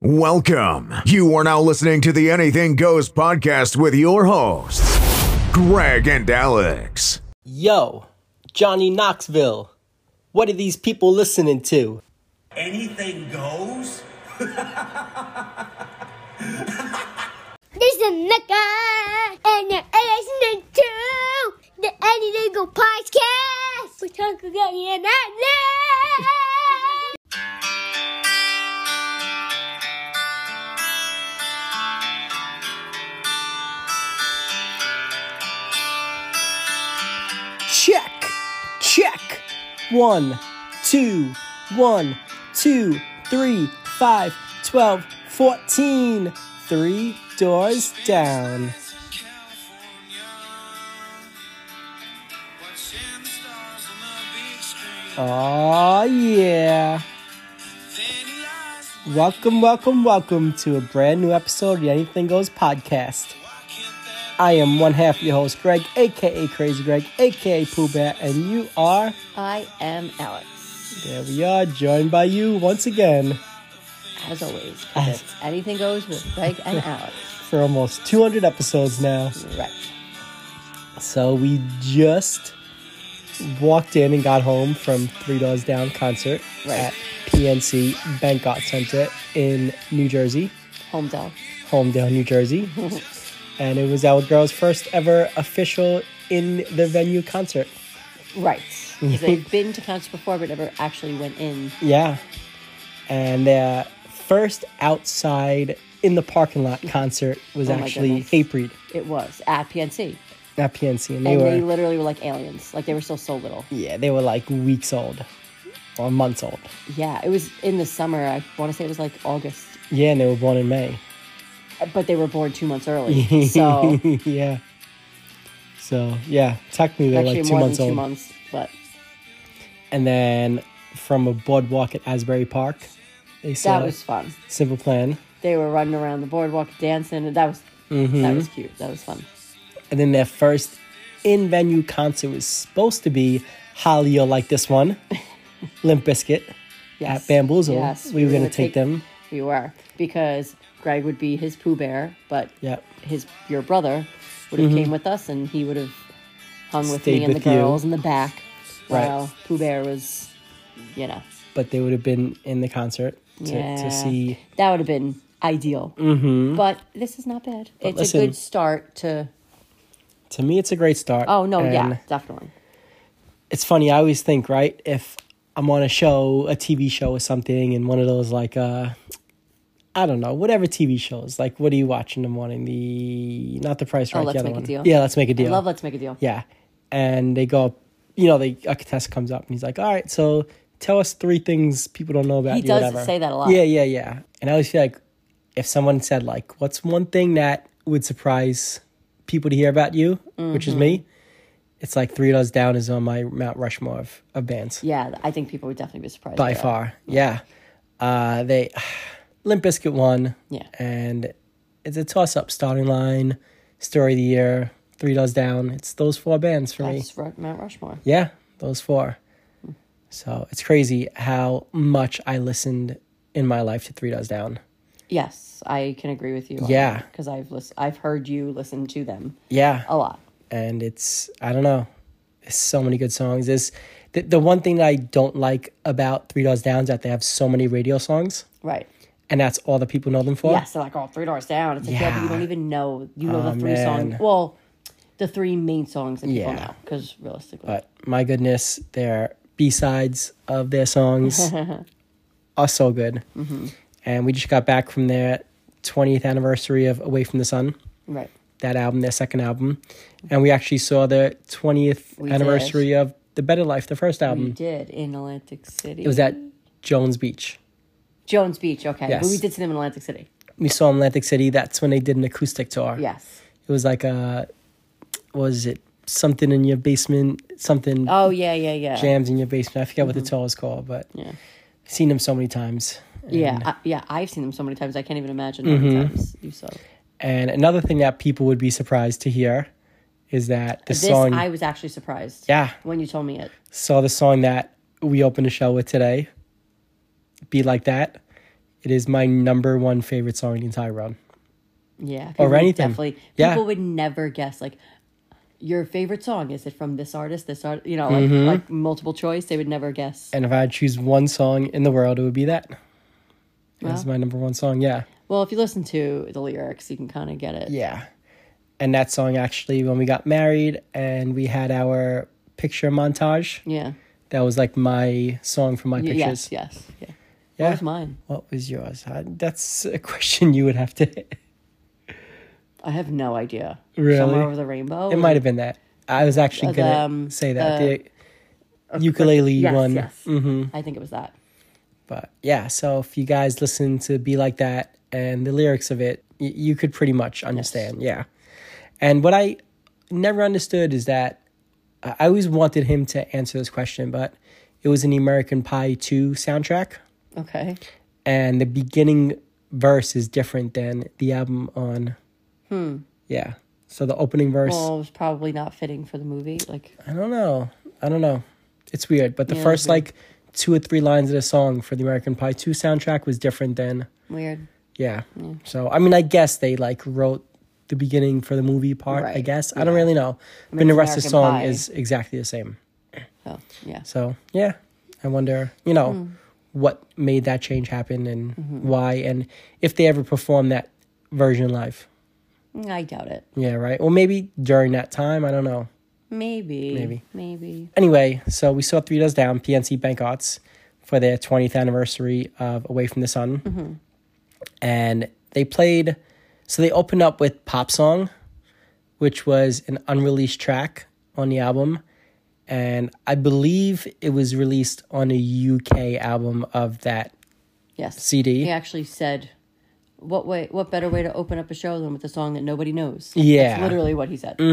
Welcome. You are now listening to the Anything Goes podcast with your hosts, Greg and Alex. Yo, Johnny Knoxville. What are these people listening to? Anything goes? This is Mecca, and you're listening to the Anything Go podcast. We're talking about it now. Check. 1, 2, 1, 2, 3, 5, 12, 14. 3 doors down. Oh yeah. Welcome to a brand new episode of the Anything Goes podcast. I am one half of your host, Greg, a.k.a. Crazy Greg, a.k.a. Pooh Bear, and you are... I am Alex. There we are, joined by you once again. As always, 'cause it's Anything Goes with Greg and Alex. For almost 200 episodes now. Right. So we just walked in and got home from Three Doors Down concert at PNC Bank Art Center in New Jersey. Homedale, New Jersey. And it was our girls' first ever official in the venue concert. Right. Because they've been to concerts before, but never actually went in. Yeah. And their first outside in the parking lot concert was actually Hatebreed. It was at PNC. At PNC. And they literally were like aliens. Like they were still so little. Yeah, they were like weeks old. Or months old. Yeah, it was in the summer. I want to say it was like August. Yeah, and they were born in May. But they were born 2 months early. So yeah. So yeah, technically they're actually like 2 more months than 2 old. months, but And then from a boardwalk at Asbury Park, they saw that was fun. Simple Plan. They were running around the boardwalk dancing, and that was cute. That was fun. And then their first in-venue concert was supposed to be Holly, You'll Like This One, Limp Bizkit Yes. at Bamboozle. Yes, We were going to take them. We were, because Greg would be his Pooh Bear, but Yep. your brother would have came with us, and he would have hung with Stayed me and with the you. girls in the back, Right. while Pooh Bear was, But they would have been in the concert to see. That would have been ideal. Mm-hmm. But this is not bad. It's listen, a good start to... To me, it's a great start. Oh, no, And yeah, definitely. It's funny, I always think, right, if I'm on a show, a TV show or something, and one of those, like, I don't know, whatever TV shows, like, what do you watch in the morning? Not The Price Right, Let's the other Make a one. Deal. Yeah, Let's Make a Deal. I love Let's Make a Deal. Yeah, and they go, a contestant comes up, and he's like, all right, so tell us 3 things people don't know about He you, does whatever. say that a lot. Yeah. And I always feel like if someone said, like, what's one thing that would surprise people to hear about you, which is me, it's like Three Doors Down is on my Mount Rushmore of bands. Yeah, I think people would definitely be surprised. By that. far, yeah. They Limp Bizkit won. Yeah. And it's a toss-up. Starting Line, Story of the Year, Three Doors Down. It's those 4 bands for me. That's Mount Rushmore. Yeah, those 4. So it's crazy how much I listened in my life to Three Doors Down. Yes, I can agree with you. Yeah. Because I've heard you listen to them Yeah. a lot. And I don't know, there's so many good songs. There's the one thing that I don't like about Three Doors Down is that they have so many radio songs, Right. and that's all that people know them for. Yes, they're like, 3 Doors Down. It's like, yeah, but you don't even know. You know the 3 man. songs. Well, the 3 main songs that people Yeah. know. Because realistically. But my goodness, their B-sides of their songs are so good. Mm-hmm. And we just got back from their 20th anniversary of Away from the Sun. Right. That album, their second album. And we actually saw the 20th anniversary of The Better Life, the first album. We did in Atlantic City. It was at Jones Beach. Jones Beach, okay. Yes. But we did see them in Atlantic City. We saw them in Atlantic City. That's when they did an acoustic tour. Yes. It was like what was it? Something in your basement, something Oh, yeah. jams in your basement. I forget what the tour is called, but Yeah. I've seen them so many times. Yeah, I've seen them so many times. I can't even imagine how many times you saw. And another thing that people would be surprised to hear is that the song... I was actually surprised. Yeah. When you told me it. So the song that we opened the show with today, Be Like That, It is my number one favorite song in the entire world. Yeah. Or people would anything. Definitely. Yeah. People would never guess, like, your favorite song, is it from this artist, you know, like multiple choice? They would never guess. And if I had to choose one song in the world, it would be that. That's Well. my number one song, yeah. Well, if you listen to the lyrics, you can kind of get it. Yeah. And that song, actually, when we got married and we had our picture montage, Yeah. that was like my song for my pictures. Yes. Yeah. Yeah. What was mine? What was yours? That's a question you would have to... I have no idea. Really? Somewhere Over the Rainbow? It might have been that. I was actually going to say that. The ukulele yes, one. Yes. Mm-hmm. I think it was that. But yeah, so if you guys listen to Be Like That and the lyrics of it, you could pretty much understand. Yeah. And what I never understood is that I always wanted him to answer this question, but it was an American Pie 2 soundtrack. Okay. And the beginning verse is different than the album on. Yeah. So the opening verse. Well, it was probably not fitting for the movie. Like, I don't know. It's weird. But the Yeah, first it's weird. like 2 or 3 lines of the song for the American Pie 2 soundtrack was different than. weird. Yeah. So, I mean, I guess they like wrote the beginning for the movie part, I Right. guess. I don't really know. But it's the rest of the American song Pie. is exactly the same. Oh, yeah. So, yeah. I wonder, what made that change happen and why, and if they ever performed that version live. I doubt it. Yeah, right? Well, maybe during that time. I don't know. Maybe. Anyway, so we saw Three Doors Down, PNC Bank Arts, for their 20th anniversary of Away from the Sun. And they played, so they opened up with Pop Song, which was an unreleased track on the album. And I believe it was released on a UK album of that Yes. CD. He actually said, what better way to open up a show than with a song that nobody knows? Yeah. That's literally what he said.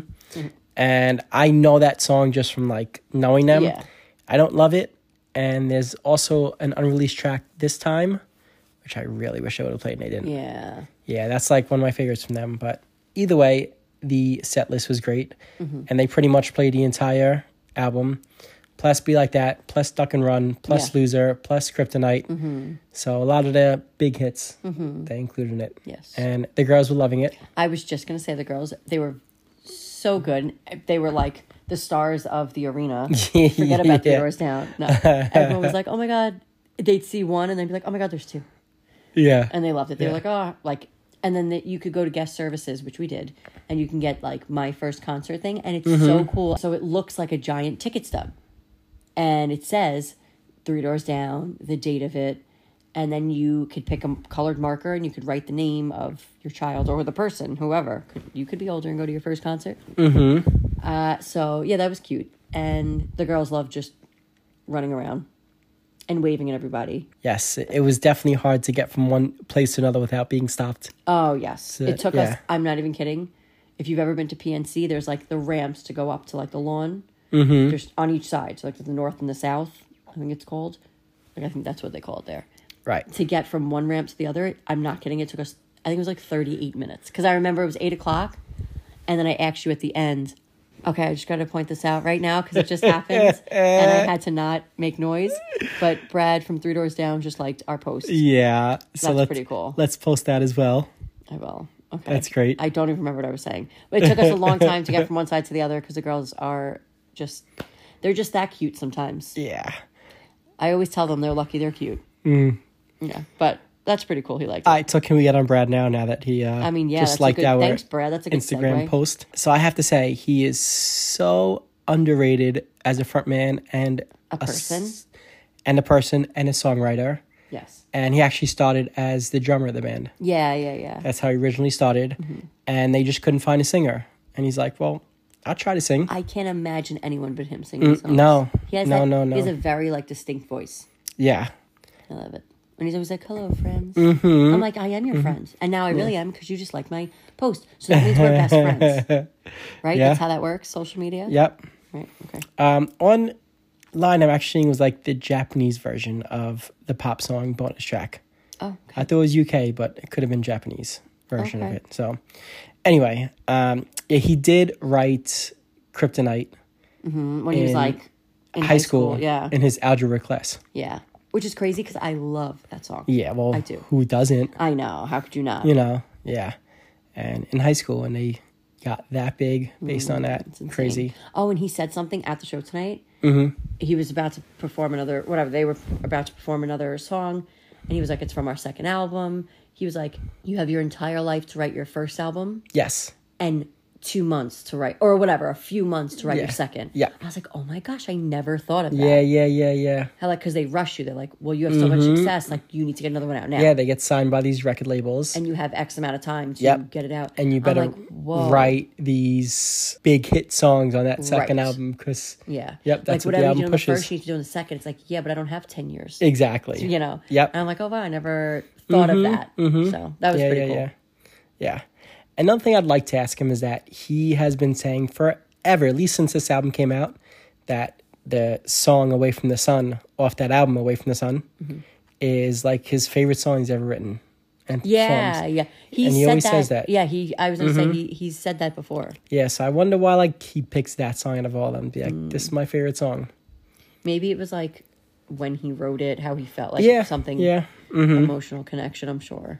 And I know that song just from like knowing them. Yeah. I don't love it. And there's also an unreleased track this time, which I really wish I would have played and they didn't. Yeah. Yeah, that's like one of my favorites from them. But either way, the set list was great. And they pretty much played the entire album. Plus Be Like That, plus Duck and Run, plus Yeah. Loser, plus Kryptonite. So a lot of the big hits they included in it. Yes. And the girls were loving it. I was just going to say the girls, they were so good. They were like the stars of the arena. Forget about the Yeah. doors down. No. Everyone was like, oh my God. They'd see one and they'd be like, oh my God, there's 2. Yeah. And they loved it. They were like, oh, like, and then you could go to guest services, which we did, and you can get like my first concert thing, and it's so cool. So it looks like a giant ticket stub, and it says 3 Doors Down, the date of it, and then you could pick a colored marker and you could write the name of your child or the person, whoever. You could be older and go to your first concert. So yeah, that was cute, and the girls loved just running around and waving at everybody. Yes, it was definitely hard to get from one place to another without being stopped. Oh, yes. It took us, yeah. I'm not even kidding. If you've ever been to PNC, there's like the ramps to go up to like the lawn. There's on each side. So like the north and the south, I think it's called. Like I think that's what they call it there. Right. To get from one ramp to the other, I'm not kidding. It took us, I think it was like 38 minutes. Because I remember it was 8 o'clock. And then I asked you at the end, okay, I just got to point this out right now because it just happened. And I had to not make noise. But Brad from 3 Doors Down just liked our post. Yeah. So That's let's, pretty cool. Let's post that as well. I will. Okay. That's great. I don't even remember what I was saying. But it took us a long time to get from one side to the other because the girls are just, they're just that cute sometimes. Yeah. I always tell them they're lucky they're cute. Yeah, but that's pretty cool. He liked it. All right, so can we get on Brad now that he I mean, yeah, just that's liked a good, our thanks, Brad. That's a good Instagram segue. post? So I have to say, he is so underrated as a frontman and A person? and a person and a songwriter. Yes. And he actually started as the drummer of the band. Yeah. That's how he originally started. And they just couldn't find a singer. And he's like, well, I'll try to sing. I can't imagine anyone but him singing songs. No. He has No. He has a very like distinct voice. Yeah. I love it. And he's always like, hello, friends. I'm like, I am your friend. And now I really am because you just like my post. So that means we're best friends. Right? Yeah. That's how that works, social media? Yep. Right, okay. Online, I'm actually seeing was like the Japanese version of the pop song bonus track. Oh, okay. I thought it was UK, but it could have been Japanese version of Okay. it. So anyway, yeah, he did write Kryptonite When he was in like in high school Yeah. in his algebra class. Yeah. Which is crazy because I love that song. Yeah, well, I do. who doesn't? I know. How could you not? You know, yeah. And in high school, when they got that big based on that, It's insane. crazy. Oh, and he said something at the show tonight. Mm-hmm. He was about to perform another, whatever, they were about to perform another song. And he was like, it's from our second album. He was like, you have your entire life to write your first album. Yes. And 2 months to write, or whatever, a few months to write your second. Yeah. I was like, oh my gosh, I never thought of that. Yeah. How, like, because they rush you. They're like, well, you have so much success, like, you need to get another one out now. Yeah, they get signed by these record labels. And you have X amount of time to get it out. And you I'm better like, whoa. write these big hit songs on that second Right. album because, Yeah. yep, that's like, what the whatever album you do in the pushes. first, you need to do in the second. It's like, yeah, but I don't have 10 years. Exactly. You know? Yep. And I'm like, oh, wow, I never thought of that. So that was pretty cool. Yeah. Another thing I'd like to ask him is that he has been saying forever, at least since this album came out, that the song Away from the Sun, off that album, Away from the Sun, is like his favorite song he's ever written. And Yeah, performs. yeah. And he said always says that. Yeah, I was going to say, he's said that before. Yeah, so I wonder why like he picks that song out of all of them. Be like, this is my favorite song. Maybe it was like when he wrote it, how he felt. Like Yeah, something, yeah. emotional connection, I'm sure.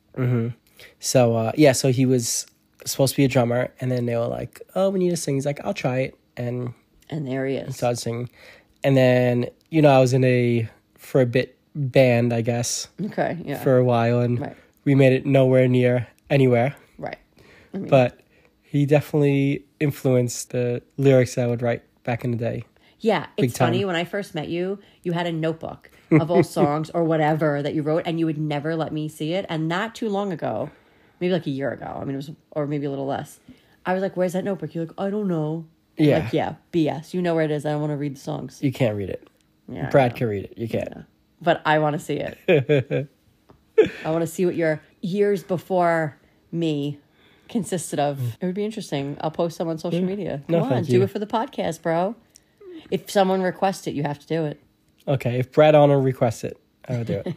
So, so he was supposed to be a drummer, and then they were like, oh, we need to sing. He's like, I'll try it. And And there he is. started singing. And then, I was in for a bit, band, I guess, Okay, yeah. for a while, and Right. we made it nowhere near anywhere. Right. I mean, But he definitely influenced the lyrics I would write back in the day. yeah, it's time. funny. When I first met you, you had a notebook of all songs or whatever that you wrote, and you would never let me see it. And not too long ago, maybe like a year ago, I mean, it was, or maybe a little less, I was like, where's that notebook? You're like, I don't know. I'm Yeah. like, yeah, BS. You know where it is. I don't want to read the songs. You can't read it. Yeah, I Brad know. can read it. You can't. But I want to see it. I want to see what your years before me consisted of. It would be interesting. I'll post some on social media. No, Come on, thank do you. it for the podcast, bro. If someone requests it, you have to do it. Okay, if Brad Arnold requests it, I will do it.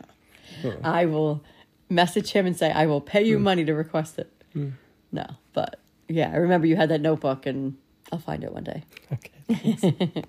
I will message him and say, I will pay you money to request it. No, but yeah, I remember you had that notebook, and I'll find it one day. Okay.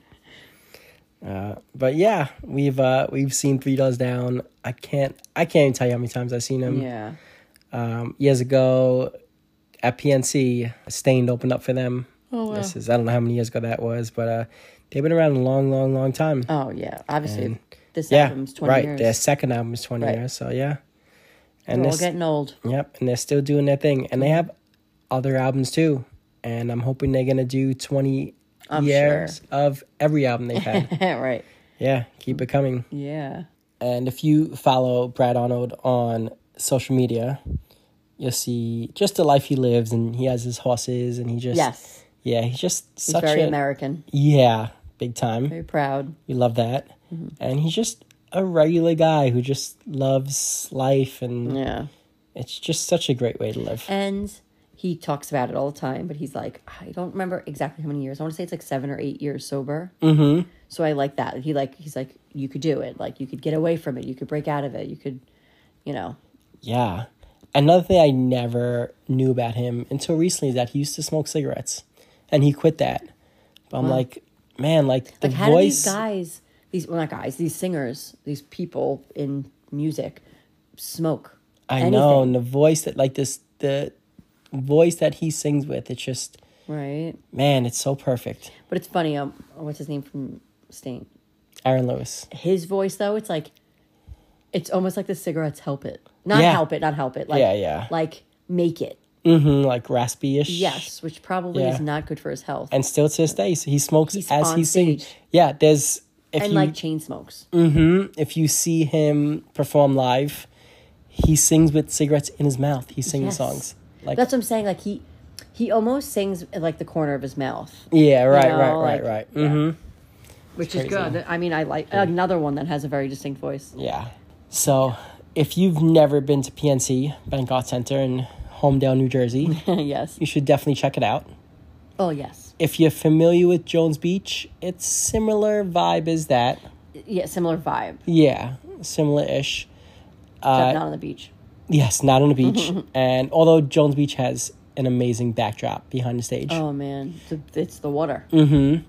But yeah, we've seen Three Doors Down. I can't even tell you how many times I've seen him. Yeah. Years ago at PNC, Stained opened up for them. Oh, wow. This is, I don't know how many years ago that was, but they've been around a long, long, long time. Oh, yeah. Obviously, this Yeah, album's 20 right. years. Their second album is 20 Right. years, so yeah. And We're all this, getting old. yep, and they're still doing their thing. And they have other albums too. And I'm hoping they're going to do 20 I'm years sure. of every album they've had. Right. Yeah, keep it coming. Yeah. And if you follow Brad Arnold on social media, you'll see just the life he lives, and he has his horses, and he just Yes. yeah, he's just He's such very a American. yeah, big time. Very proud. We love that, and he's just a regular guy who just loves life, and Yeah. it's just such a great way to live. And he talks about it all the time, but he's like, I don't remember exactly how many years. I want to say it's like 7 or 8 years sober. Mm-hmm. So I like that. He's like, you could do it. Like, you could get away from it. You could break out of it. You could, Yeah. Another thing I never knew about him until recently is that he used to smoke cigarettes, and he quit that. But I'm like, man, like the Like, how voice. do these guys, not guys, these singers, these people in music smoke? I anything? know, and the voice that the voice that he sings with, it's just, Right. man, it's so perfect. But it's funny. What's his name from Stain? Aaron Lewis. His voice, though, it's like, it's almost like the cigarettes help it. Not Yeah. help it. Like, Yeah. like make it. Like raspy-ish. Yes, which probably Yeah. is not good for his health. And still to this day, so he smokes He's as on he sings. stage. Yeah, there's And like chain smokes. if you see him perform live, he sings with cigarettes in his mouth. He's singing Yes. songs. Like That's what I'm saying. Like he almost sings at like the corner of his mouth, yeah, right, know, right. yeah. Mm-hmm. which is crazy. good. I mean, I like another one that has a very distinct voice. Yeah. So if you've never been to PNC, Bank Art Center in Homedale, New Jersey, Yes. you should definitely check it out. Oh yes. If you're familiar with Jones Beach, it's similar vibe as that. Yeah. Similar vibe. Yeah, similar-ish. Except not on the beach. Yes, not on the beach. And although Jones Beach has an amazing backdrop behind the stage. Oh man, it's the water.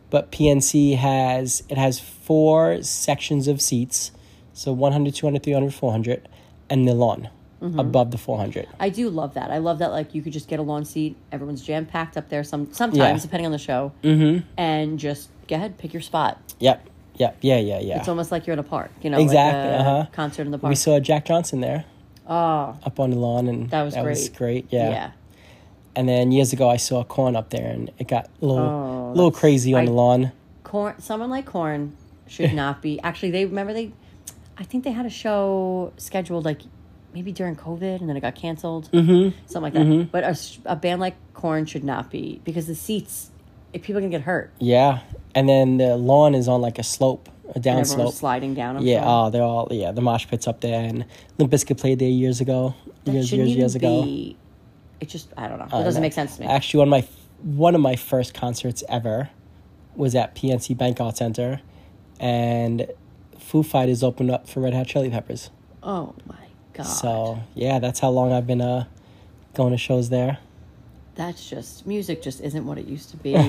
but PNC has 4 sections of seats, so 100, 200, 300, 400, and the lawn above the 400. I do love that. I love that, like, you could just get a lawn seat. Everyone's jam-packed up there sometimes, Yeah. depending on the show. And just go ahead, pick your spot. Yep. Yeah. It's almost like you're in a park, Exactly. like a concert in the park. We saw Jack Johnson there Oh, up on the lawn, and that was great. Yeah. Yeah. And then years ago, I saw Korn up there, and it got a little crazy on the lawn. Someone like Korn should not be. Actually, I think they had a show scheduled like maybe during COVID, and then it got canceled. Something like that. But a band like Korn should not be, because the seats, if people can get hurt. Yeah. And then the lawn is on like a slope, a down And everyone slope. was sliding down. I'm Yeah, sure. they're all, the mosh pit's up there, and Limp Bizkit played there years ago. That shouldn't Years even ago. be. It just, I don't know. It doesn't make sense to me. Actually, one of my first concerts ever was at PNC Bank Art Center, and Foo Fighters opened up for Red Hot Chili Peppers. Oh my God. So, yeah, that's how long I've been going to shows there. That's just, music just isn't what it used to be.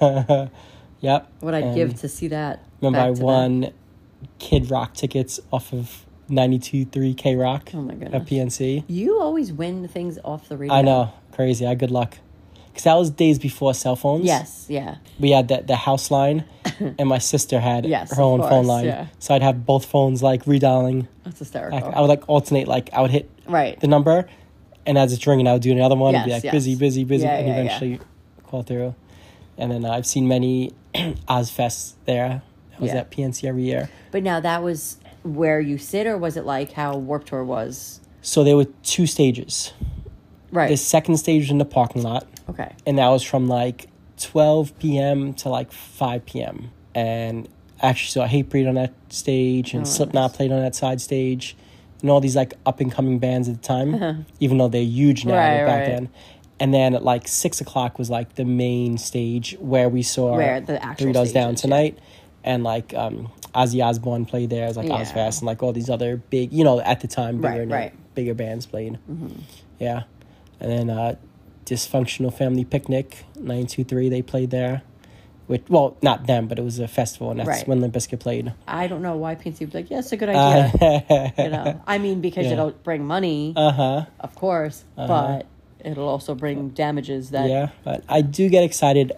Yep. What I'd And give to see that. remember, I back to won Kid Rock tickets off of 92.3 K Rock Oh my goodness. at PNC. that. You always win things off the radio. I know, crazy. I had good luck. Because that was days before cell phones. Yes, yeah. We had the house line, and my sister had Yes, her own of phone course, line. yeah. So I'd have both phones like redialing. That's hysterical. I would like alternate, like I would hit Right. the number, and as it's ringing, I would do another one and be Yes, like yes. busy, Yeah, and yeah, yeah. eventually call through. And then I've seen many Ozfests there. I was Yeah. at PNC every year. But now that was where you sit, or was it like how Warped Tour was? So there were 2 stages. Right. The second stage was in the parking lot, Okay. and that was from like 12 p.m. to like 5 p.m. And actually saw Hatebreed on that stage, and Slipknot played on that side stage, and all these like up and coming bands at the time, even though they're huge now, Right, but back right. then. And then at like 6 o'clock was like the main stage where we saw Where the actual Three Doors stage Down is, Tonight, and like Ozzy Osbourne played there as like Yeah. Ozfest, and like all these other big, at the time Right. bigger bands played. Yeah, and then Dysfunctional Family Picnic 923 they played there. Well, not them, but it was a festival, and that's Right. when Limp Bizkit played. I don't know why PNC was like, yeah, it's a good idea. I mean, because Yeah. it'll bring money, of course, but it'll also bring damages that. Yeah, but I do get excited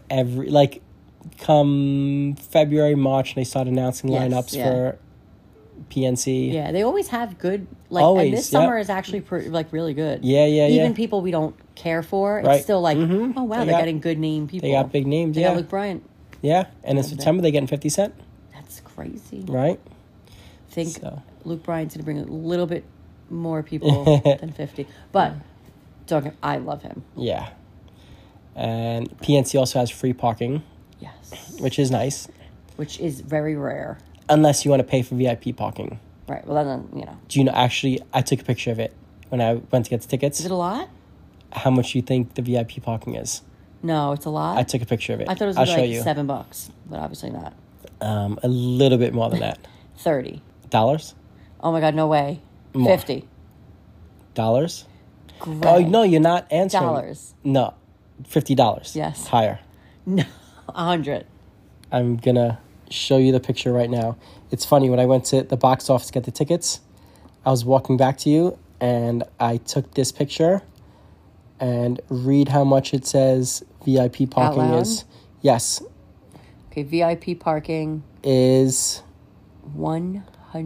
come February, March, and they start announcing Yes, lineups yeah. for PNC. Yeah, they always have good, Always, and this yep. summer is actually really good. Yeah, Even yeah. people we don't care for, Right. it's still like, oh wow, They they're got- getting good name people. They got big names, They yeah. got Luke Bryant. Yeah, and in September they're getting 50 Cent, That's crazy. right? I think So. Luke Bryant's going to bring a little bit more people than 50. But I love him. Yeah. And PNC also has free parking, Yes. which is nice, Which is very rare. unless you want to pay for VIP parking. Right. Well, then, Do you know, actually, I took a picture of it when I went to get the tickets. Is it a lot? How much do you think the VIP parking is? No, it's a lot. I took a picture of it. I thought it was I'll gonna show be you. like $7, but obviously not. A little bit more than that. 30. Dollars? Oh my God, no way. More. 50. Dollars? Great. Oh, no, you're not answering. Dollars. No, $50. Yes. Higher. No, 100. I'm going to show you the picture right now. It's funny, when I went to the box office to get the tickets, I was walking back to you, and I took this picture, and read how much it says VIP parking loud? is. Yes, Okay, VIP parking, is $100.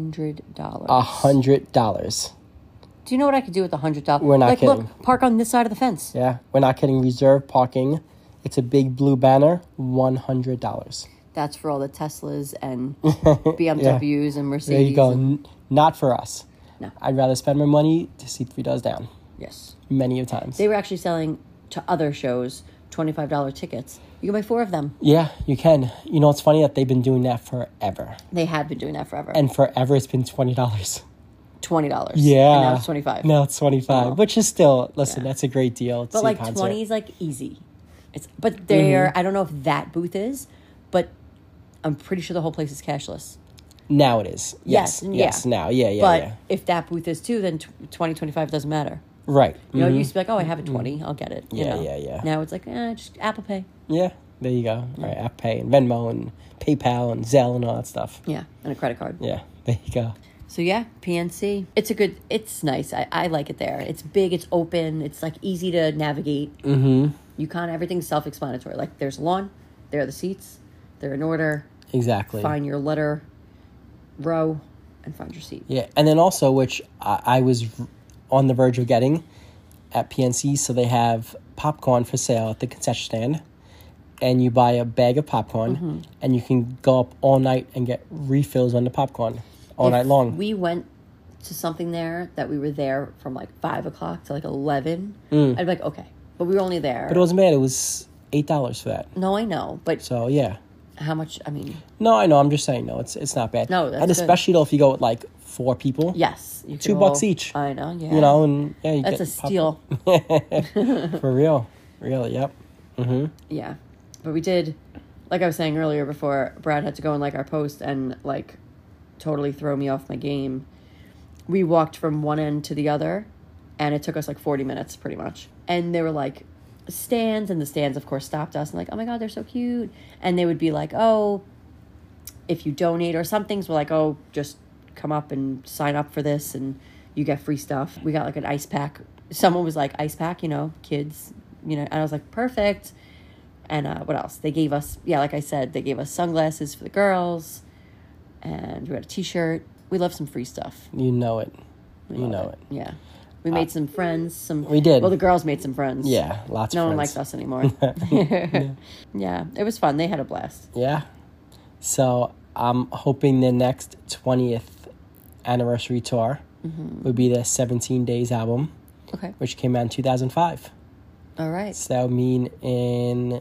$100. Do you know what I could do with $100? We're not kidding. Look, park on this side of the fence. Yeah, we're not kidding. Reserve parking. It's a big blue banner, $100. That's for all the Teslas and BMWs and Mercedes. There you go. and- Not for us. No. I'd rather spend my money to see Three Doors Down. Yes. Many of times. They were actually selling to other shows $25 tickets. You can buy 4 of them. Yeah, you can. You know, it's funny that they've been doing that forever. They have been doing that forever. And forever it's been $20. $20. Yeah. And now it's 25. Now it's 25, Oh. which is still, listen, that's a great deal. To But see like a concert. 20 is like easy. But they're, Mm-hmm. I don't know if that booth is, but I'm pretty sure the whole place is cashless. Now it is. Yes. Yeah. Yes. Now. Yeah. But Yeah. if that booth is too, then 20, 25 doesn't matter. Right. You know, it used to be like, oh, I have a 20, I'll get it. you Yeah, know? yeah, yeah. Now it's like, just Apple Pay. Yeah. There you go. Right, Apple Pay and Venmo and PayPal and Zelle and all that stuff. Yeah, and a credit card. Yeah, there you go. So yeah, PNC. It's nice. I like it there. It's big, it's open, it's like easy to navigate. Mm-hmm. Everything's self-explanatory. Like there's a lawn, there are the seats, they're in order. Exactly. Find your letter row and find your seat. Yeah, and then also, which I was on the verge of getting at PNC, so they have popcorn for sale at the concession stand. And you buy a bag of popcorn, and you can go up all night and get refills on the popcorn all night long. We went to something there that we were there from like 5 o'clock to like 11. I'd be like, okay. But we were only there. But it wasn't bad. It was $8 for that. No, I know. But So, yeah. how much? I mean, No, I know. I'm just saying, no, it's not bad. No, that's and especially though if you go with like 4 people. yes. You could $2 each. I know, yeah. You know, and yeah, you That's get a steal. For real. Really, yep. Yeah. But we did, like I was saying earlier before Brad had to go and like our post and like totally throw me off my game. We walked from one end to the other and it took us like 40 minutes pretty much. And there were like stands, and the stands of course stopped us and like, oh my God, they're so cute. And they would be like, oh, if you donate, or some things were like, oh, just come up and sign up for this and you get free stuff. We got like an ice pack. Someone was like, ice pack, kids, and I was like, perfect. And what else? They gave us, like I said, they gave us sunglasses for the girls. And we had a t-shirt. We love some free stuff. You know it. We You love know it. Yeah. We made some friends. We did. Well, the girls made some friends. Yeah, lots of No one friends. likes us anymore. Yeah, it was fun. They had a blast. Yeah. So I'm hoping the next 20th anniversary tour would be the 17 Days album, Okay. which came out in 2005. All right. So that would mean in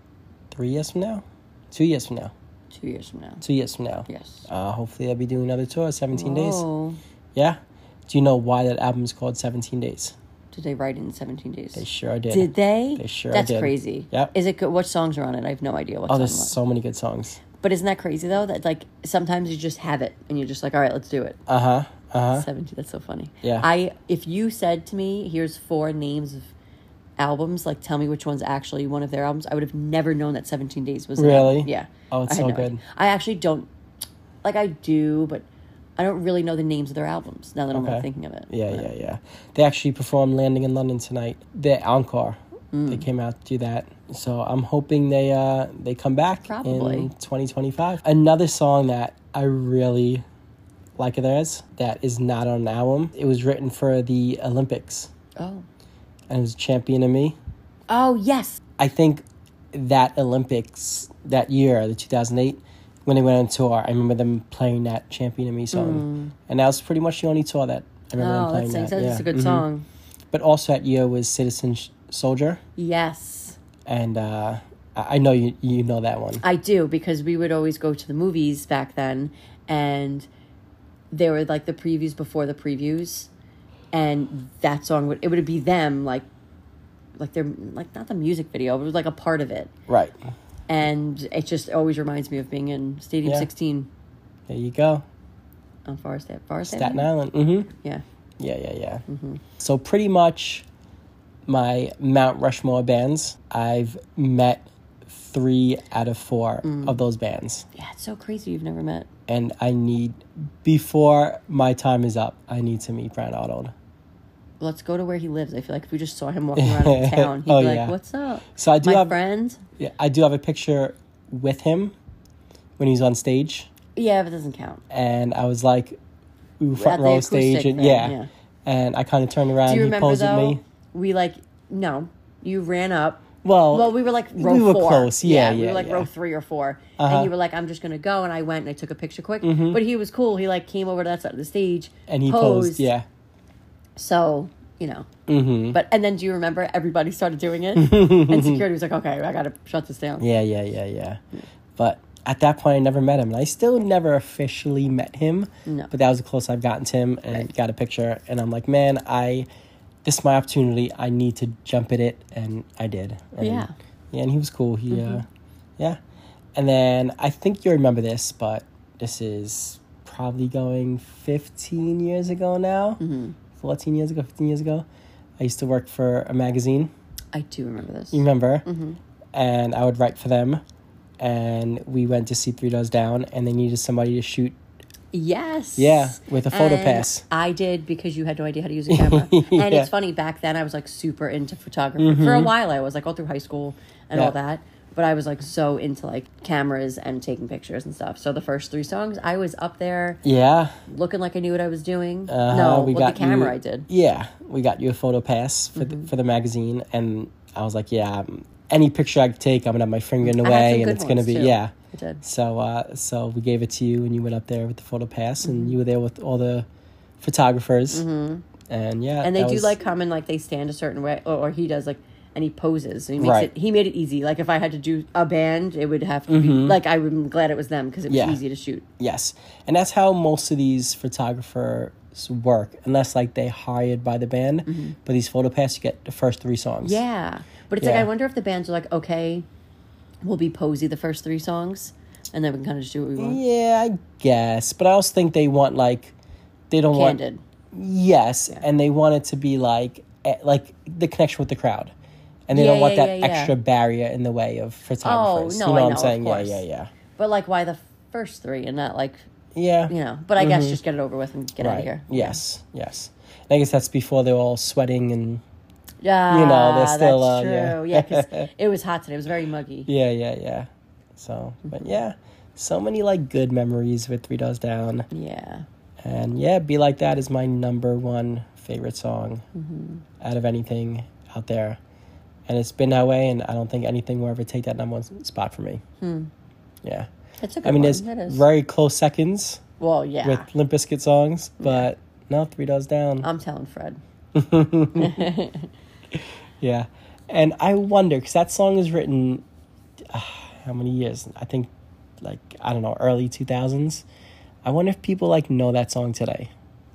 3 years from now? 2 years from now. 2 years from now. 2 years from now. Yes. Hopefully they'll be doing another tour, 17 days. Oh. Yeah. Do you know why that album is called 17 Days? Did they write it in 17 days? They sure did. Did they? They sure That's did. crazy. Yep. Is it good? What songs are on it? I have no idea what Oh, songs there's are on it. so many good songs. But isn't that crazy though? That like sometimes you just have it and you're just like, all right, let's do it. 17. That's so funny. Yeah. If you said to me, here's 4 names of albums, like tell me which one's actually one of their albums, I would have never known that 17 Days was an Really? album. Yeah. Oh, it's I had so no good. idea. I actually don't, like I do, but I don't really know the names of their albums now that I'm Okay. like thinking of it. Yeah. They actually performed Landing in London tonight. The encore. They came out to do that. So I'm hoping they come back Probably. in 2025. Another song that I really like of theirs that is not on an album. It was written for the Olympics. Oh. And it was Champion of Me. Oh, yes. I think that Olympics that year, the 2008, when they went on tour, I remember them playing that Champion of Me song. And that was pretty much the only tour that I remember them Oh, playing that's that. a good Mhm. song. But also that year was Citizen Soldier. Yes. And I know you know that one. I do, because we would always go to the movies back then, and there were like the previews before the previews, and that song would be them like they're like not the music video, but it was like a part of it, Right. and it just always reminds me of being in Stadium Yeah. 16 There you go. on Forest Staten Island. Mm-hmm. Yeah. Yeah. So pretty much my Mount Rushmore bands, I've met 3 out of 4 of those bands. Yeah, it's so crazy you've never met. And before my time is up, I need to meet Brad Arnold. Let's go to where he lives. I feel like if we just saw him walking around in town, he'd Oh, be like, yeah. "What's up?" So I do My have friend. Yeah, I do have a picture with him when he's on stage, Yeah, but it doesn't count. and I was like, ooh, front At the row stage, acoustic and thing, yeah. yeah. And I kind of turned around, Do you he remember posed though? at me. No, you ran up. Well, We were like row we were 4. close. Yeah, we yeah, were like yeah. row 3 or 4. Uh-huh. And you were like, I'm just going to go. And I went and I took a picture quick. But he was cool. He like came over to that side of the stage. And he posed, yeah. So, But, and then do you remember everybody started doing it? And security was like, okay, I got to shut this down. Yeah. But at that point, I never met him. And I still never officially met him. No. But that was the closest I've gotten to him and got a picture. And I'm like, man, this is my opportunity. I need to jump at it. And I did. And, Yeah. Yeah, and he was cool. Yeah. And then I think you remember this, but this is probably going 15 years ago now. 14 years ago, 15 years ago. I used to work for a magazine. I do remember this. You remember? and I would write for them. And we went to see Three Doors Down, and they needed somebody to shoot. Yes. Yeah, with a photo And pass. I did because you had no idea how to use a camera. And Yeah. it's funny, back then I was like super into photography. For a while I was like all through high school and Yeah. all that. But I was like so into like cameras and taking pictures and stuff. So the first 3 songs, I was up there Yeah. looking like I knew what I was doing. Uh-huh, With the camera I did. Yeah, we got you a photo pass for for the magazine, and I was like, yeah, any picture I could take, I'm gonna have my finger in the I had some way, and good it's gonna ones, be too. yeah. I did. So we gave it to you, and you went up there with the photo pass, and you were there with all the photographers, and yeah, And they that do was- like come and like they stand a certain way, or he does like, and he poses. So he makes Right. he made it easy. Like if I had to do a band, it would have to be like I'm glad it was them because it was Yeah. easy to shoot. Yes, and that's how most of these photographers work, unless like they hired by the band. But these photo pass, you get the first 3 songs. Yeah, but it's like Yeah. I wonder if the bands are like, okay, we'll be posy the first 3 songs, and then we can kind of just do what we want. Yeah, I guess, but I also think they want they don't Candid. want yes, and they want it to be like the connection with the crowd, and they don't want that yeah. extra barrier in the way of photographers. no, you know I what know, I'm saying? of Yeah, course. yeah. But like, why the first 3 and not like Yeah. But I guess just get it over with and get out of here. Yes, yes. And I guess that's before they're all sweating and Yeah, they're still, that's yeah. true. Yeah, because it was hot today. It was very muggy. yeah. So, but yeah, so many like good memories with Three Doors Down. Yeah. And yeah, Be Like That is my number 1 favorite song out of anything out there. And it's been that way, and I don't think anything will ever take that number 1 spot for me. Yeah. It's a good I mean, one. there's It is. very close seconds Well, yeah. with Limp Bizkit songs, but no, Three Doors Down. I'm telling Fred. Yeah. And I wonder, because that song is written, how many years? I think, I don't know, early 2000s. I wonder if people, know that song today.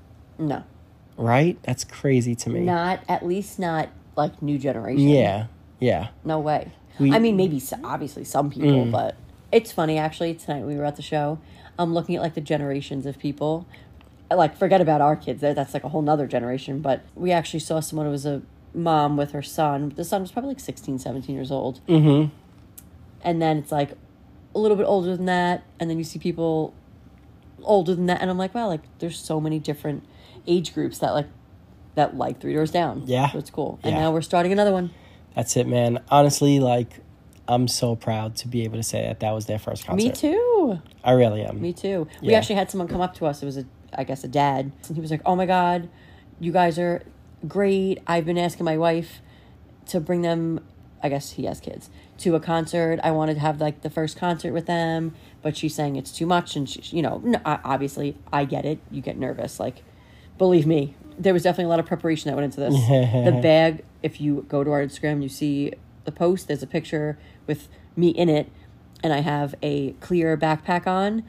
No. Right? That's crazy to me. Not, at least not like new generation. Yeah. No way. We- I mean, maybe obviously some people, but it's funny actually. Tonight we were at the show. I'm looking at like the generations of people. Like, forget about our kids. That's like a whole nother generation. But we actually saw someone who was a mom with her son. The son was probably like 16, 17 years old. Mm-hmm. And then it's like a little bit older than that. And then you see people older than that. And I'm like, wow, like there's so many different age groups that like Three Doors Down. Yeah. So it's cool. And Yeah. now we're starting another one. That's it, man. Honestly, I'm so proud to be able to say that was their first concert. Me too. I really am. Me too. We Yeah. actually had someone come up to us. It was I guess a dad. And he was like, oh my God, you guys are great. I've been asking my wife to bring them, I guess he has kids, to a concert. I wanted to have like the first concert with them, but she's saying it's too much. And she, obviously I get it. You get nervous. Like, believe me, there was definitely a lot of preparation that went into this. The bag, if you go to our Instagram, you see the post, there's a picture with me in it, and I have a clear backpack on.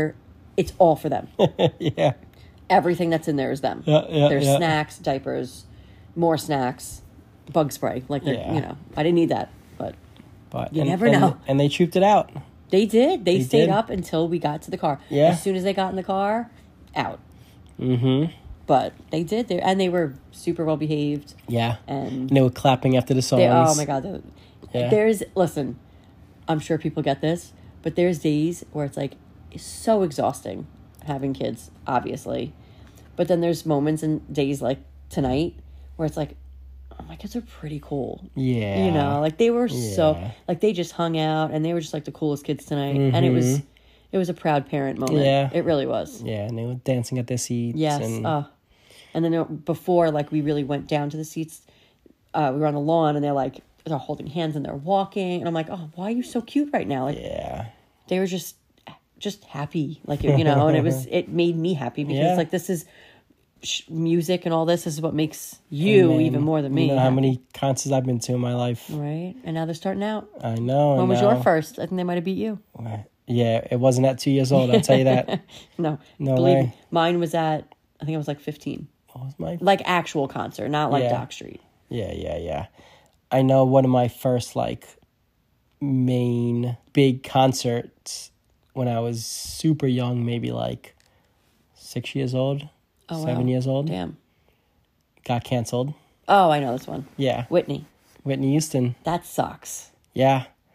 It's all for them. Yeah. Everything that's in there is them. Yeah, There's yeah. snacks, diapers, more snacks, bug spray. Like, Yeah. I didn't need that, but But You never know. And they trooped it out. they did. They stayed did. up until we got to the car. Yeah. As soon as they got in the car, out. Mm-hmm. But they did. They were super well behaved. Yeah. And And they were clapping after the songs. oh my God. Yeah. Listen, I'm sure people get this, but there's days where it's like, it's so exhausting having kids, obviously. But then there's moments and days like tonight where it's like, oh, my kids are pretty cool. Yeah. Like they were so, Yeah. like they just hung out and they were just like the coolest kids tonight. And it was a proud parent moment. Yeah. It really was. Yeah, and they were dancing at their seats. Yes. And then before, like, we really went down to the seats, we were on the lawn, and they're holding hands and they're walking. And I'm like, oh, why are you so cute right now? Like, Yeah. they were just happy, like, and it made me happy because Yeah. like, this is music and all this is what makes you Man, even more than me. You know how many concerts I've been to in my life. Right. And now they're starting out. I know. When was your first? I think they might have beat you. Yeah, it wasn't at 2 years old, I'll tell you that. No. No Believe way. me. Mine was I think it was like 15. What was my... Like actual concert, not like Yeah. Dock Street. Yeah. I know one of my first, main big concerts when I was super young, maybe 6 years old, 7 years old, Damn. got canceled. Oh, I know this one. Yeah. Whitney. Whitney Houston. That sucks. Yeah.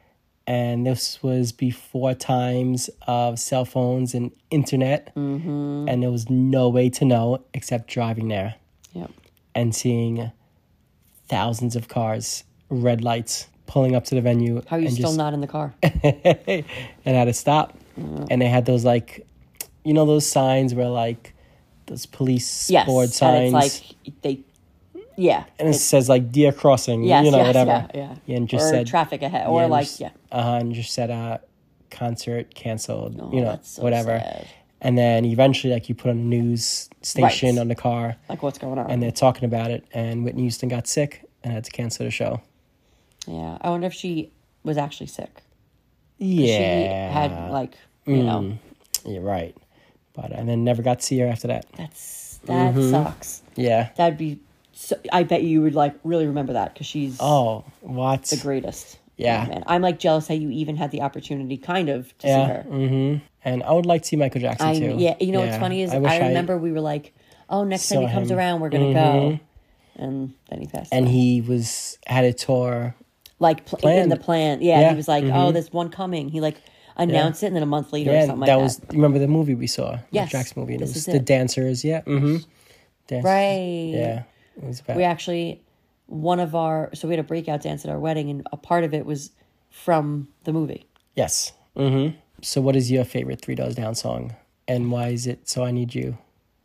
And this was before times of cell phones and internet. Mm-hmm. And there was no way to know except driving there. Yep. And seeing thousands of cars, red lights, pulling up to the venue. How are you still not in the car? And had to stop. And they had those, like, you know, those signs where, like, those police board signs. And it's like, and it says, like, deer crossing, whatever. Yeah. And just or said traffic ahead, or and just said, concert canceled, that's so whatever. sad. And then eventually, like, you put on a news station on the car. Like, what's going on? And they're talking about it. And Whitney Houston got sick and had to cancel the show. Yeah. I wonder if she was actually sick. Yeah. She had, like, you know. You're right. But, and then never got to see her after that. That sucks. Yeah. That'd be, I bet you would, like, really remember that because she's the greatest. Yeah. Man. I'm, like, jealous how you even had the opportunity, kind of, to see her. Mm-hmm. And I would like to see Michael Jackson, too. Yeah. You know what's funny is I remember we were like, oh, next time he comes around, we're going to go. And then he passed and away. he had a tour. Like, in the plan. Yeah. He was like, oh, there's one coming. He, like, announced it, and then a month later or something like that. Was, remember the movie we saw? Yes. The Jackson movie. And This it was is the it. dancers, Dancers. Right. Yeah. It was bad. We actually, so we had a breakout dance at our wedding, and a part of it was from the movie. Yes. Mm-hmm. So what is your favorite Three Doors Down song? And why is it So I Need You?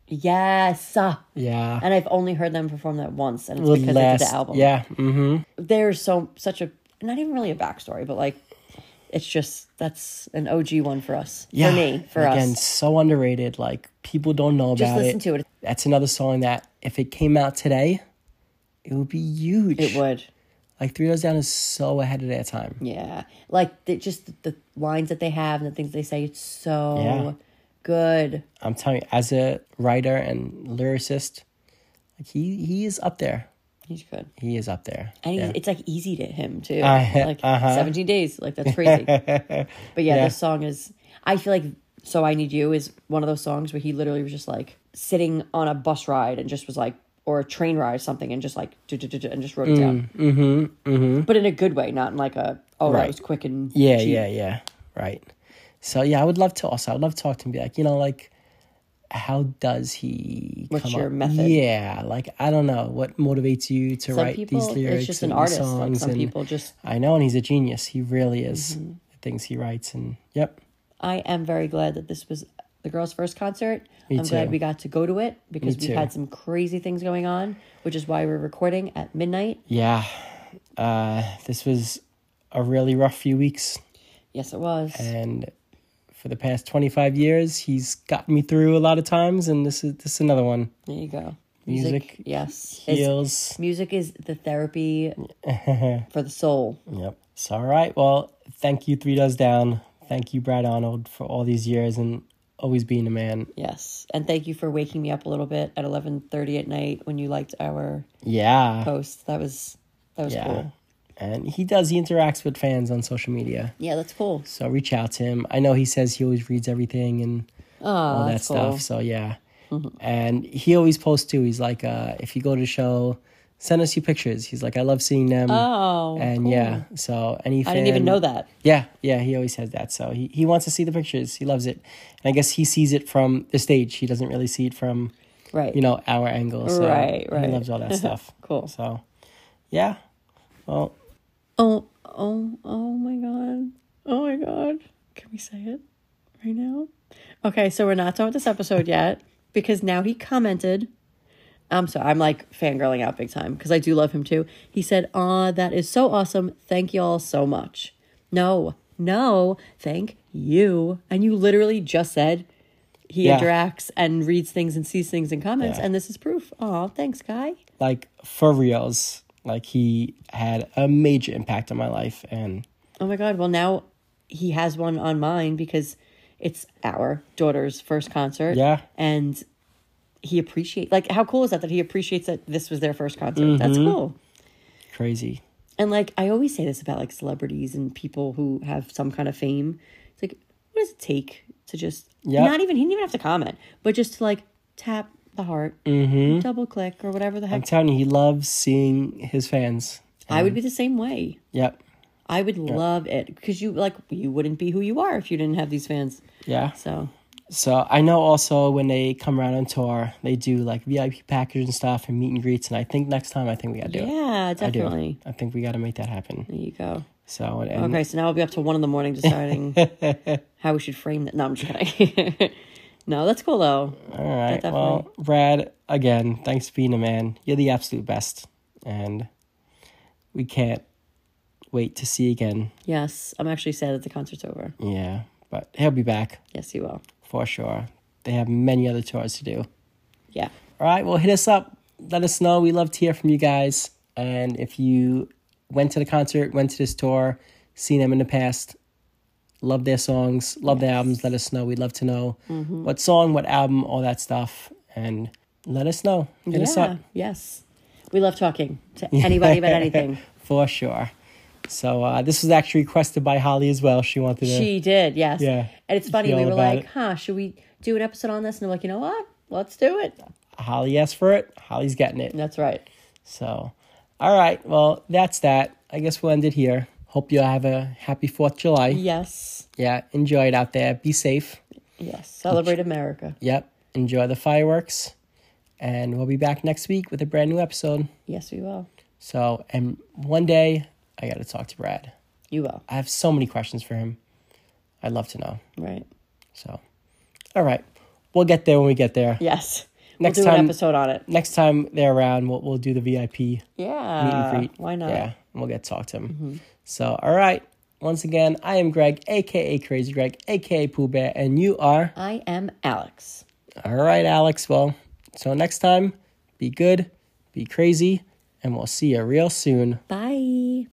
Yes. Yeah. And I've only heard them perform that once, and it's because they did the album. Yeah. Mm-hmm. There's such a, not even really a backstory, but like, it's just, that's an OG one for us. Yeah. For me, for us. Again, so underrated. Like, people don't know about it. Just listen to it. That's another song that, if it came out today, it would be huge. It would. Like, Three Doors Down is so ahead of their time. Yeah. Like, just the lines that they have and the things they say, it's so good. I'm telling you, as a writer and lyricist, like, he is up there. He's good. He is up there. And it's like easy to him too. Like 17 days. Like that's crazy. But this song is, I feel like So I Need You is one of those songs where he literally was just like sitting on a bus ride and just was like, or a train ride or something, and just like, and just wrote it down. But in a good way, not in like that was quick and cheap. Yeah. Right. So I would love to talk to him and be like, like, how does he What's come your up? method? Yeah, like, I don't know. What motivates you to write these lyrics? It's just an and artist. songs? Like some people just... I know, and he's a genius. He really is. The things he writes, and I am very glad that this was the girls' first concert. I'm too. glad we got to go to it because we had some crazy things going on, which is why we're recording at midnight. Yeah. This was a really rough few weeks. Yes, it was. And for the past 25 years, he's gotten me through a lot of times, and this is another one. There you go. Music yes. heals. Music is the therapy for the soul. Yep. So, all right. Well, thank you, Three Doors Down. Thank you, Brad Arnold, for all these years and always being a man. Yes. And thank you for waking me up a little bit at 11:30 at night when you liked our post. That was cool. And he interacts with fans on social media. Yeah, that's cool. So reach out to him. I know he says he always reads everything and all that stuff. Cool. So yeah. And he always posts too. He's like, if you go to the show, send us your pictures. He's like, I love seeing them. Oh, and cool. So any fan, I didn't even know that. Yeah, he always says that. So he wants to see the pictures. He loves it. And I guess he sees it from the stage. He doesn't really see it from, our angle. So right. He loves all that stuff. Cool. So, yeah. Well. Oh my God. Oh my God. Can we say it right now? Okay, so we're not done with this episode yet because now he commented. So I'm like fangirling out big time because I do love him too. He said, that is so awesome. Thank y'all so much. No, thank you. And you literally just said he interacts and reads things and sees things in comments. And this is proof. Oh, thanks, Guy. Like, for reals. Like, he had a major impact on my life. And oh my God. Well, now he has one on mine because it's our daughter's first concert. Yeah. And he appreciates, like, how cool is that he appreciates that this was their first concert? That's cool. Crazy. And, like, I always say this about, like, celebrities and people who have some kind of fame. It's like, what does it take to just, he didn't even have to comment, but just to, like, tap the heart, double click, or whatever the heck. I'm telling you, he loves seeing his fans. I would be the same way. Yep. I would love it because you wouldn't be who you are if you didn't have these fans. Yeah. So I know also when they come around on tour, they do like VIP packages and stuff and meet and greets. And I think next time, I think we got to do it. yeah, definitely. I think we got to make that happen. There you go. So Okay, so now I'll be up till 1 a.m. deciding how we should frame that. No, I'm just kidding. No, that's cool though. All right. Well, Brad, again, thanks for being a man. You're the absolute best. And we can't wait to see you again. Yes, I'm actually sad that the concert's over. Yeah, but he'll be back. Yes, he will. For sure. They have many other tours to do. Yeah. All right, well, hit us up. Let us know. We love to hear from you guys. And if you went to the concert, went to this tour, seen them in the past, love their songs, love their albums, let us know. We'd love to know what song, what album, all that stuff. And let us know. Hit us up. Yes. We love talking to anybody about anything. For sure. So this was actually requested by Holly as well. She wanted to. She did, yes. Yeah. And it's funny, Feel we were about like, it. should we do an episode on this? And I'm like, you know what? Let's do it. Holly asked for it. Holly's getting it. That's right. So, all right. Well, that's that. I guess we'll end it here. Hope you have a happy 4th of July. Yes. Yeah. Enjoy it out there. Be safe. Yes. Celebrate America. Yep. Enjoy the fireworks. And we'll be back next week with a brand new episode. Yes, we will. So, and one day I got to talk to Brad. You will. I have so many questions for him. I'd love to know. Right. So, all right. We'll get there when we get there. Yes. Next we'll do time, an episode on it. Next time they're around, we'll do the VIP meet Yeah. and greet. Why not? Yeah, and we'll get to talk to him. So, all right. Once again, I am Greg, a.k.a. Crazy Greg, a.k.a. Pooh Bear, and you are? I am Alex. All right, Alex. Well, so next time, be good, be crazy, and we'll see you real soon. Bye.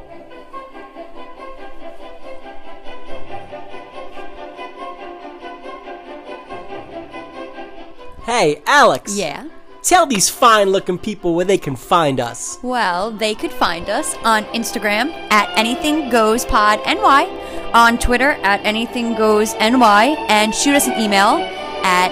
Hey, Alex. Yeah. Tell these fine-looking people where they can find us. Well, they could find us on Instagram at anythinggoespodny, on Twitter at anythinggoesny, and shoot us an email at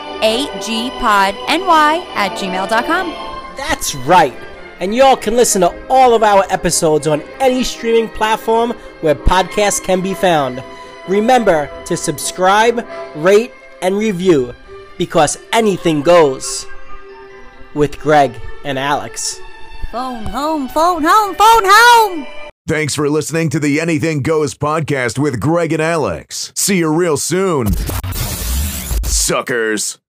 agpodny@gmail.com. That's right. And y'all can listen to all of our episodes on any streaming platform where podcasts can be found. Remember to subscribe, rate, and review, because anything goes with Greg and Alex. Phone home, phone home, phone home! Thanks for listening to the Anything Goes podcast with Greg and Alex. See you real soon, suckers.